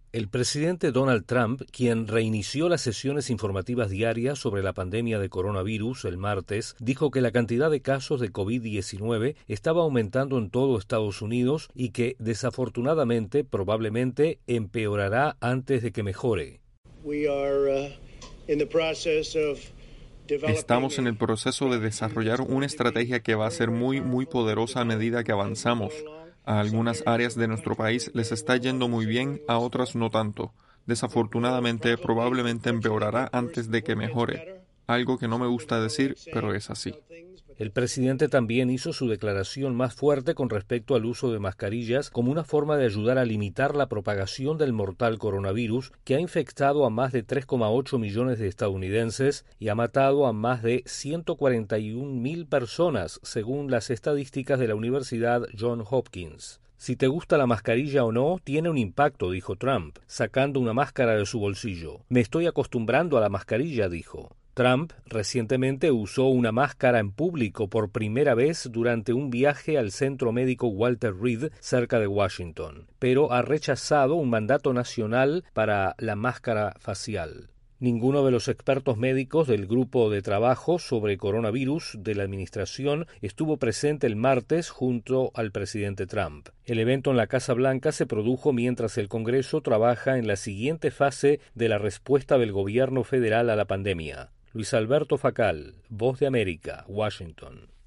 El presidente Donald Trump, quien reinició las sesiones informativas diarias sobre la pandemia de coronavirus el martes, dijo que la cantidad de casos de COVID-19 estaba aumentando en todo Estados Unidos y que, desafortunadamente, probablemente empeorará antes de que mejore. Estamos en el proceso de desarrollar una estrategia que va a ser muy poderosa a medida que avanzamos. A algunas áreas de nuestro país les está yendo muy bien, a otras no tanto. Desafortunadamente, probablemente empeorará antes de que mejore. Algo que no me gusta decir, pero es así. El presidente también hizo su declaración más fuerte con respecto al uso de mascarillas como una forma de ayudar a limitar la propagación del mortal coronavirus que ha infectado a más de 3,8 millones de estadounidenses y ha matado a más de 141.000 personas, según las estadísticas de la Universidad Johns Hopkins. Si te gusta la mascarilla o no, tiene un impacto, dijo Trump, sacando una máscara de su bolsillo. Me estoy acostumbrando a la mascarilla, dijo. Trump recientemente usó una máscara en público por primera vez durante un viaje al centro médico Walter Reed cerca de Washington, pero ha rechazado un mandato nacional para la máscara facial. Ninguno de los expertos médicos del grupo de trabajo sobre coronavirus de la administración estuvo presente el martes junto al presidente Trump. El evento en la Casa Blanca se produjo mientras el Congreso trabaja en la siguiente fase de la respuesta del gobierno federal a la pandemia. Luis Alberto Facal, Voz de América, Washington.